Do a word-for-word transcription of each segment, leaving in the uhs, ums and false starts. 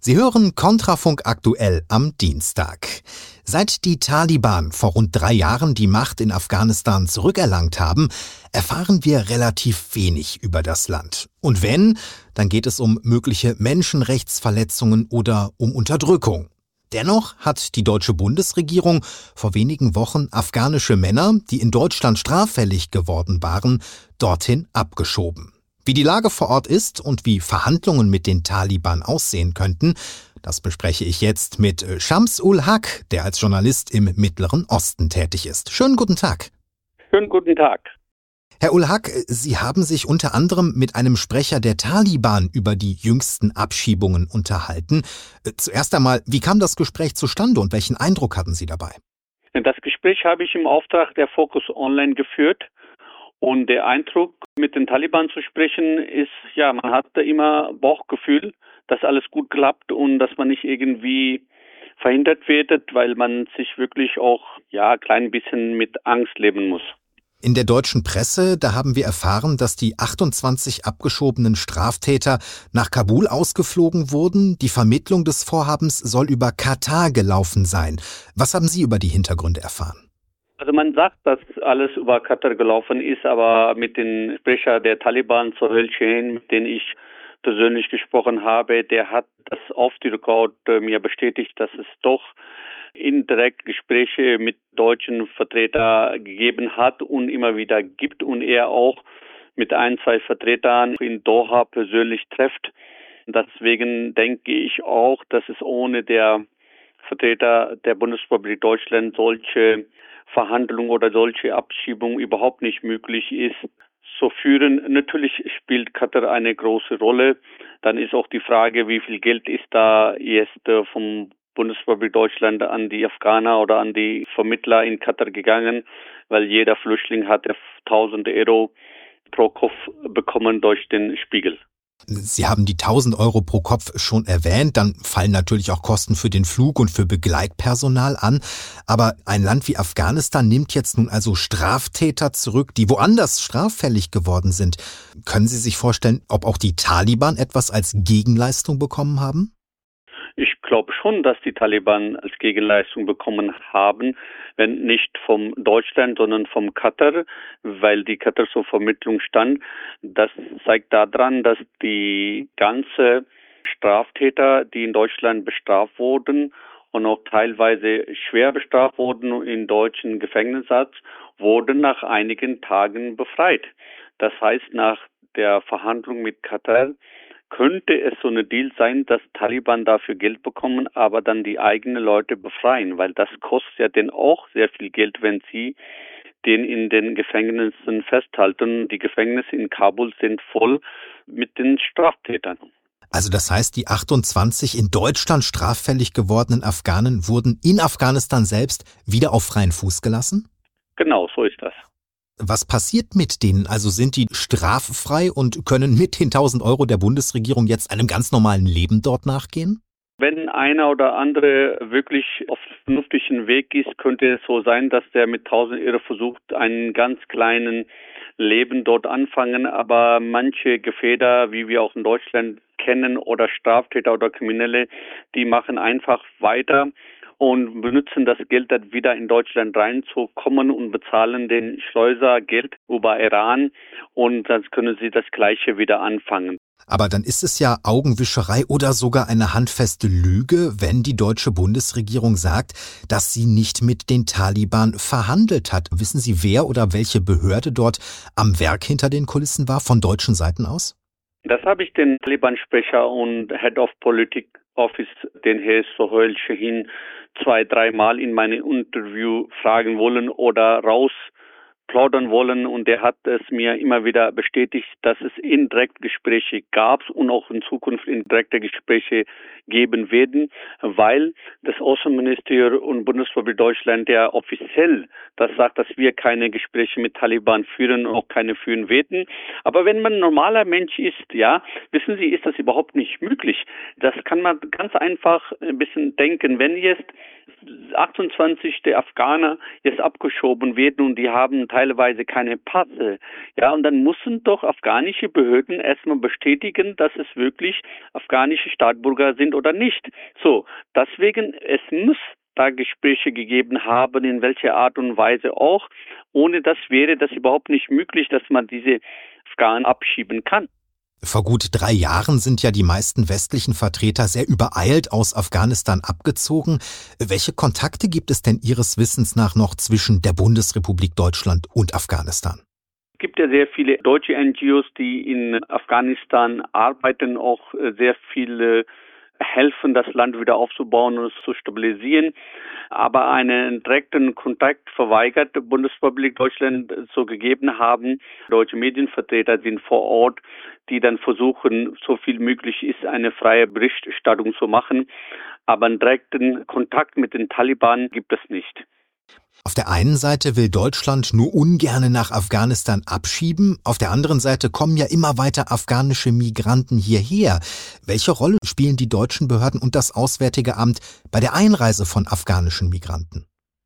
Sie hören Kontrafunk aktuell am Dienstag. Seit die Taliban vor rund drei Jahren die Macht in Afghanistan zurückerlangt haben, erfahren wir relativ wenig über das Land. Und wenn, dann geht es um mögliche Menschenrechtsverletzungen oder um Unterdrückung. Dennoch hat die deutsche Bundesregierung vor wenigen Wochen afghanische Männer, die in Deutschland straffällig geworden waren, dorthin abgeschoben. Wie die Lage vor Ort ist und wie Verhandlungen mit den Taliban aussehen könnten, das bespreche ich jetzt mit Shams ul Haq, der als Journalist im Mittleren Osten tätig ist. Schönen guten Tag. Schönen guten Tag. Herr ul Haq, Sie haben sich unter anderem mit einem Sprecher der Taliban über die jüngsten Abschiebungen unterhalten. Zuerst einmal, wie kam das Gespräch zustande und welchen Eindruck hatten Sie dabei? Das Gespräch habe ich im Auftrag der Focus Online geführt. Und der Eindruck, mit den Taliban zu sprechen, ist, ja, man hat da immer Bauchgefühl, dass alles gut klappt und dass man nicht irgendwie verhindert wird, weil man sich wirklich auch, ja, ein klein bisschen mit Angst leben muss. In der deutschen Presse, da haben wir erfahren, dass die achtundzwanzig abgeschobenen Straftäter nach Kabul ausgeflogen wurden. Die Vermittlung des Vorhabens soll über Katar gelaufen sein. Was haben Sie über die Hintergründe erfahren? Also man sagt, dass alles über Katar gelaufen ist, aber mit den Sprecher der Taliban, Sohail Shaheen, mit denen ich persönlich gesprochen habe, der hat das auf die Rekord mir bestätigt, dass es doch indirekt Gespräche mit deutschen Vertretern gegeben hat und immer wieder gibt und er auch mit ein, zwei Vertretern in Doha persönlich trifft. Deswegen denke ich auch, dass es ohne der Vertreter der Bundesrepublik Deutschland solche Verhandlungen oder solche Abschiebungen überhaupt nicht möglich ist zu führen. Natürlich spielt Katar eine große Rolle. Dann ist auch die Frage, wie viel Geld ist da jetzt vom Bundesrepublik Deutschland an die Afghaner oder an die Vermittler in Katar gegangen, weil jeder Flüchtling hat tausend Euro pro Kopf bekommen durch den Spiegel. Sie haben die tausend Euro pro Kopf schon erwähnt, dann fallen natürlich auch Kosten für den Flug und für Begleitpersonal an. Aber ein Land wie Afghanistan nimmt jetzt nun also Straftäter zurück, die woanders straffällig geworden sind. Können Sie sich vorstellen, ob auch die Taliban etwas als Gegenleistung bekommen haben? Ich glaube schon, dass die Taliban als Gegenleistung bekommen haben, wenn nicht vom Deutschland, sondern vom Katar, weil die Katar zur Vermittlung stand. Das zeigt daran, dass die ganze Straftäter, die in Deutschland bestraft wurden und auch teilweise schwer bestraft wurden in deutschen Gefängnissen, wurden nach einigen Tagen befreit. Das heißt, nach der Verhandlung mit Katar könnte es so eine Deal sein, dass Taliban dafür Geld bekommen, aber dann die eigenen Leute befreien, weil das kostet ja denn auch sehr viel Geld, wenn sie den in den Gefängnissen festhalten. Die Gefängnisse in Kabul sind voll mit den Straftätern. Also das heißt, die achtundzwanzig in Deutschland straffällig gewordenen Afghanen wurden in Afghanistan selbst wieder auf freien Fuß gelassen? Genau, so ist das. Was passiert mit denen? Also sind die straffrei und können mit den tausend Euro der Bundesregierung jetzt einem ganz normalen Leben dort nachgehen? Wenn einer oder andere wirklich auf vernünftigen Weg ist, könnte es so sein, dass der mit tausend Euro versucht, einen ganz kleinen Leben dort anfangen. Aber manche Gefährder, wie wir auch in Deutschland kennen, oder Straftäter oder Kriminelle, die machen einfach weiter und benutzen das Geld, dann wieder in Deutschland reinzukommen und bezahlen den Schleuser Geld über Iran und dann können sie das Gleiche wieder anfangen. Aber dann ist es ja Augenwischerei oder sogar eine handfeste Lüge, wenn die deutsche Bundesregierung sagt, dass sie nicht mit den Taliban verhandelt hat. Wissen Sie, wer oder welche Behörde dort am Werk hinter den Kulissen war, von deutschen Seiten aus? Das habe ich den Taliban-Sprecher und Head of Politik Office, den Herr Sohail Shaheen, zwei, dreimal in meinem Interview fragen wollen oder rausplaudern wollen. Und der hat es mir immer wieder bestätigt, dass es indirekte Gespräche gab und auch in Zukunft indirekte Gespräche geben werden, weil das Außenministerium und Bundesrepublik Deutschland ja offiziell das sagt, dass wir keine Gespräche mit Taliban führen und auch keine führen werden. Aber wenn man ein normaler Mensch ist, ja, wissen Sie, ist das überhaupt nicht möglich. Das kann man ganz einfach ein bisschen denken. Wenn jetzt achtundzwanzig der Afghaner jetzt abgeschoben werden und die haben teilweise teilweise keine Pässe. Ja, und dann müssen doch afghanische Behörden erstmal bestätigen, dass es wirklich afghanische Staatsbürger sind oder nicht. So, deswegen, es muss da Gespräche gegeben haben, in welcher Art und Weise auch. Ohne das wäre das überhaupt nicht möglich, dass man diese Afghanen abschieben kann. Vor gut drei Jahren sind ja die meisten westlichen Vertreter sehr übereilt aus Afghanistan abgezogen. Welche Kontakte gibt es denn Ihres Wissens nach noch zwischen der Bundesrepublik Deutschland und Afghanistan? Es gibt ja sehr viele deutsche N G Os, die in Afghanistan arbeiten, auch sehr viele helfen, das Land wieder aufzubauen und es zu stabilisieren. Aber einen direkten Kontakt verweigert die Bundesrepublik Deutschland so gegeben haben. Deutsche Medienvertreter sind vor Ort, die dann versuchen, so viel möglich ist, eine freie Berichterstattung zu machen. Aber einen direkten Kontakt mit den Taliban gibt es nicht. Auf der einen Seite will Deutschland nur ungerne nach Afghanistan abschieben, auf der anderen Seite kommen ja immer weiter afghanische Migranten hierher. Welche Rolle spielen die deutschen Behörden und das Auswärtige Amt bei der Einreise von afghanischen Migranten?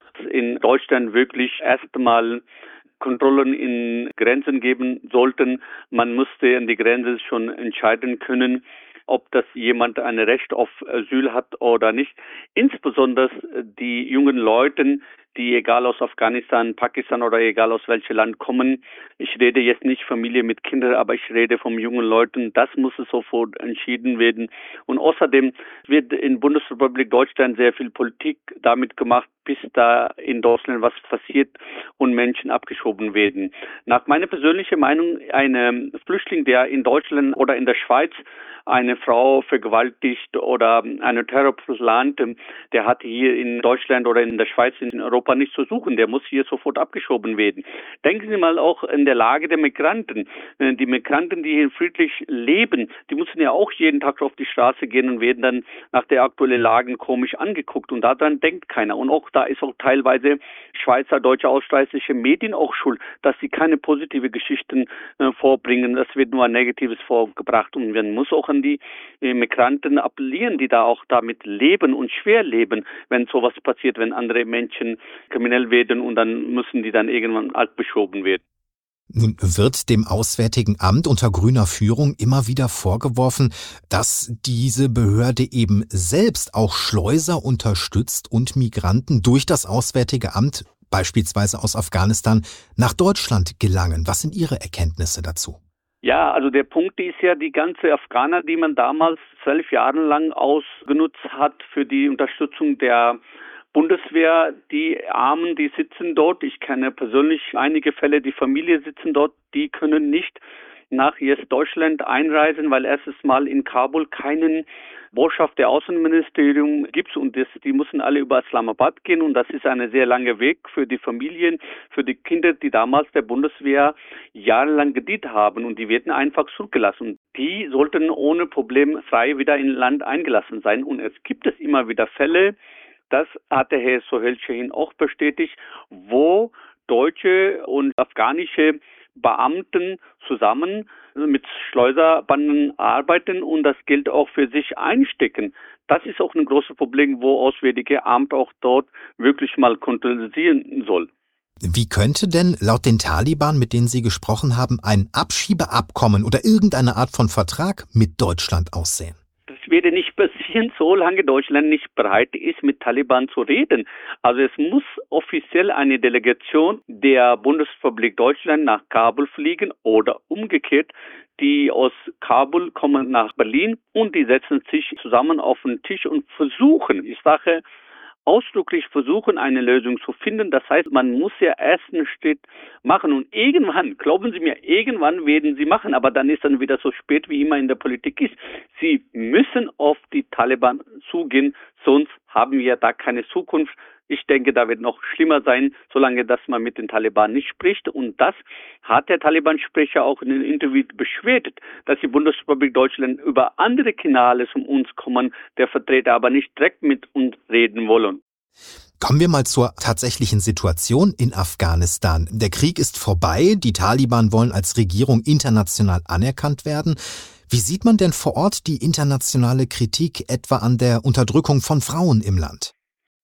In Deutschland wirklich erst einmal Kontrollen in Grenzen geben sollten. Man müsste an die Grenze schon entscheiden können, ob das jemand ein Recht auf Asyl hat oder nicht. Insbesondere die jungen Leute, die egal aus Afghanistan, Pakistan oder egal aus welchem Land kommen. Ich rede jetzt nicht Familie mit Kindern, aber ich rede von jungen Leuten. Das muss sofort entschieden werden. Und außerdem wird in Bundesrepublik Deutschland sehr viel Politik damit gemacht, bis da in Deutschland was passiert und Menschen abgeschoben werden. Nach meiner persönlichen Meinung, ein Flüchtling, der in Deutschland oder in der Schweiz eine Frau vergewaltigt oder eine Terror plant, der hat hier in Deutschland oder in der Schweiz, in Europa nichts zu suchen. Der muss hier sofort abgeschoben werden. Denken Sie mal auch in der Lage der Migranten. Die Migranten, die hier friedlich leben, die müssen ja auch jeden Tag auf die Straße gehen und werden dann nach der aktuellen Lage komisch angeguckt. Und daran denkt keiner. Und auch da ist auch teilweise Schweizer, deutsche, ausschließliche Medien auch schuld, dass sie keine positive Geschichten äh, vorbringen. Das wird nur ein Negatives vorgebracht. Und man muss auch an die äh, Migranten appellieren, die da auch damit leben und schwer leben, wenn sowas passiert, wenn andere Menschen kriminell werden und dann müssen die dann irgendwann abgeschoben werden. Nun wird dem Auswärtigen Amt unter grüner Führung immer wieder vorgeworfen, dass diese Behörde eben selbst auch Schleuser unterstützt und Migranten durch das Auswärtige Amt, beispielsweise aus Afghanistan, nach Deutschland gelangen. Was sind Ihre Erkenntnisse dazu? Ja, also der Punkt ist ja, die ganze Afghaner, die man damals zwölf Jahre lang ausgenutzt hat für die Unterstützung der Bundeswehr, die Armen, die sitzen dort. Ich kenne persönlich einige Fälle, die Familie sitzen dort, die können nicht nach jetzt Deutschland einreisen, weil erstes Mal in Kabul keinen Botschaft der Außenministerium gibt und das, die müssen alle über Islamabad gehen und das ist ein sehr langer Weg für die Familien, für die Kinder, die damals der Bundeswehr jahrelang gedient haben und die werden einfach zurückgelassen. Die sollten ohne Problem frei wieder in Land eingelassen sein und es gibt es immer wieder Fälle, das hat der Herr Sohail Shaheen auch bestätigt, wo deutsche und afghanische Beamten zusammen mit Schleuserbanden arbeiten und das Geld auch für sich einstecken. Das ist auch ein großes Problem, wo Auswärtige Amt auch dort wirklich mal kontrollieren soll. Wie könnte denn laut den Taliban, mit denen Sie gesprochen haben, ein Abschiebeabkommen oder irgendeine Art von Vertrag mit Deutschland aussehen? Das werde nicht passieren, solange Deutschland nicht bereit ist, mit Taliban zu reden. Also es muss offiziell eine Delegation der Bundesrepublik Deutschland nach Kabul fliegen oder umgekehrt. Die aus Kabul kommen nach Berlin und die setzen sich zusammen auf den Tisch und versuchen, ich sage ausdrücklich versuchen, eine Lösung zu finden. Das heißt, man muss ja erst einen Schritt machen und irgendwann, glauben Sie mir, irgendwann werden sie machen, aber dann ist dann wieder so spät, wie immer in der Politik ist. Sie müssen auf die Taliban zugehen, sonst haben wir da keine Zukunft. Ich denke, da wird noch schlimmer sein, solange dass man mit den Taliban nicht spricht. Und das hat der Taliban-Sprecher auch in einem Interview beschwert, dass die Bundesrepublik Deutschland über andere Kanäle zu uns kommen, der Vertreter aber nicht direkt mit uns reden wollen. Kommen wir mal zur tatsächlichen Situation in Afghanistan. Der Krieg ist vorbei, die Taliban wollen als Regierung international anerkannt werden. Wie sieht man denn vor Ort die internationale Kritik etwa an der Unterdrückung von Frauen im Land?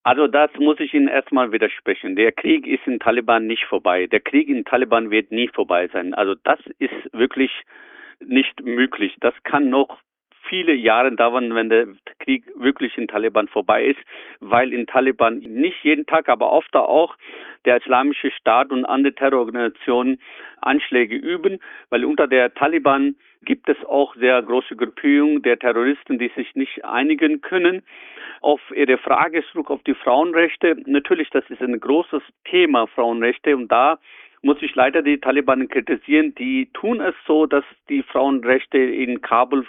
Also das muss ich Ihnen erstmal widersprechen. Der Krieg ist in Taliban nicht vorbei. Der Krieg in Taliban wird nie vorbei sein. Also das ist wirklich nicht möglich. Das kann noch viele Jahre dauern, wenn der Krieg wirklich in Taliban vorbei ist, weil in Taliban nicht jeden Tag, aber oft auch der Islamische Staat und andere Terrororganisationen Anschläge üben, weil unter der Taliban gibt es auch sehr große Gruppierungen der Terroristen, die sich nicht einigen können. Auf Ihre Frage zurück auf die Frauenrechte, natürlich, das ist ein großes Thema, Frauenrechte, und da muss ich leider die Taliban kritisieren. Die tun es so, dass die Frauenrechte in Kabul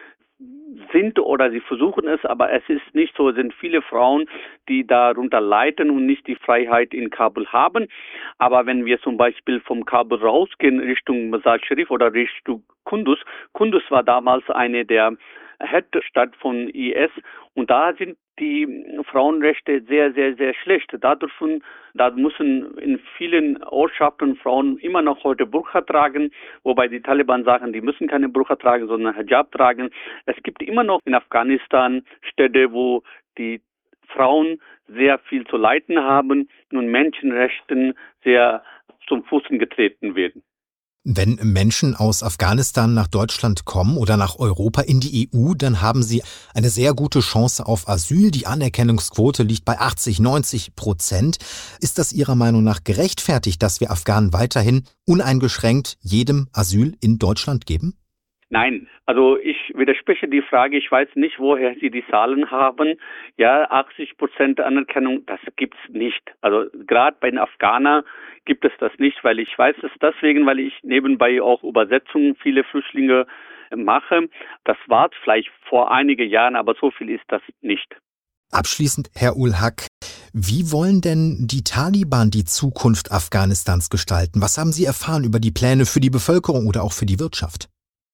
sind oder sie versuchen es, aber es ist nicht so. Es sind viele Frauen, die darunter leiden und nicht die Freiheit in Kabul haben. Aber wenn wir zum Beispiel vom Kabul rausgehen Richtung Mazar-Sharif oder Richtung Kunduz, Kunduz war damals eine der Headstadt von I S und da sind die Frauenrechte sehr, sehr, sehr schlecht. Da dürfen, da müssen in vielen Ortschaften Frauen immer noch heute Burka tragen, wobei die Taliban sagen, die müssen keine Burka tragen, sondern Hijab tragen. Es gibt immer noch in Afghanistan Städte, wo die Frauen sehr viel zu leiden haben und Menschenrechten sehr zum Fußen getreten werden. Wenn Menschen aus Afghanistan nach Deutschland kommen oder nach Europa in die E U, dann haben sie eine sehr gute Chance auf Asyl. Die Anerkennungsquote liegt bei achtzig, neunzig Prozent. Ist das Ihrer Meinung nach gerechtfertigt, dass wir Afghanen weiterhin uneingeschränkt jedem Asyl in Deutschland geben? Nein, also ich widerspreche die Frage. Ich weiß nicht, woher Sie die Zahlen haben. Ja, achtzig Prozent Anerkennung, das gibt's nicht. Also gerade bei den Afghanern gibt es das nicht, weil ich weiß es deswegen, weil ich nebenbei auch Übersetzungen viele Flüchtlinge mache. Das war vielleicht vor einigen Jahren, aber so viel ist das nicht. Abschließend, Herr Ul-Haq, wie wollen denn die Taliban die Zukunft Afghanistans gestalten? Was haben Sie erfahren über die Pläne für die Bevölkerung oder auch für die Wirtschaft?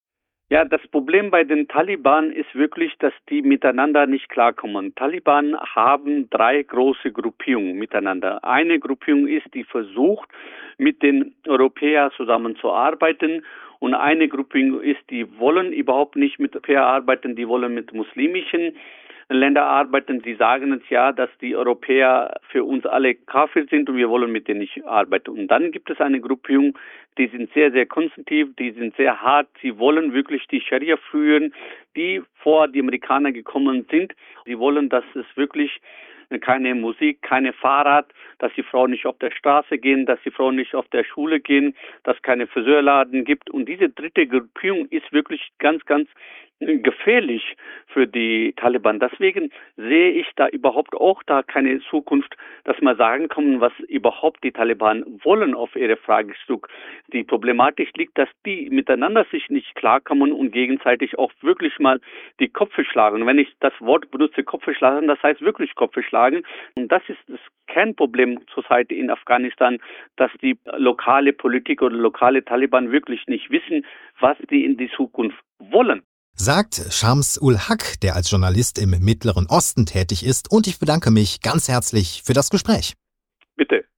Ja, das Problem bei den Taliban ist wirklich, dass die miteinander nicht klarkommen. Taliban haben drei große Gruppierungen miteinander. Eine Gruppierung ist, die versucht, mit den Europäern zusammenzuarbeiten. Und eine Gruppierung ist, die wollen überhaupt nicht mit Europäern arbeiten, die wollen mit muslimischen Ländern arbeiten. Die sagen uns ja, dass die Europäer für uns alle Kafir sind und wir wollen mit denen nicht arbeiten. Und dann gibt es eine Gruppierung, die sind sehr, sehr konservativ, die sind sehr hart. Sie wollen wirklich die Scharia führen, die vor die Amerikaner gekommen sind. Sie wollen, dass es wirklich keine Musik, keine Fahrrad, dass die Frauen nicht auf der Straße gehen, dass die Frauen nicht auf der Schule gehen, dass es keine Friseurladen gibt. Und diese dritte Gruppierung ist wirklich ganz, ganz gefährlich für die Taliban. Deswegen sehe ich da überhaupt auch da keine Zukunft, dass man sagen kann, was überhaupt die Taliban wollen auf ihre Fragestellung. Die Problematik liegt, dass die miteinander sich nicht klarkommen und gegenseitig auch wirklich mal die Köpfe schlagen. Wenn ich das Wort benutze, Köpfe schlagen, das heißt wirklich Köpfe schlagen. Und das ist das Kernproblem zurzeit in Afghanistan, dass die lokale Politik oder lokale Taliban wirklich nicht wissen, was die in die Zukunft wollen. Sagt Shams Ul-Haq, der als Journalist im Mittleren Osten tätig ist, und ich bedanke mich ganz herzlich für das Gespräch. Bitte.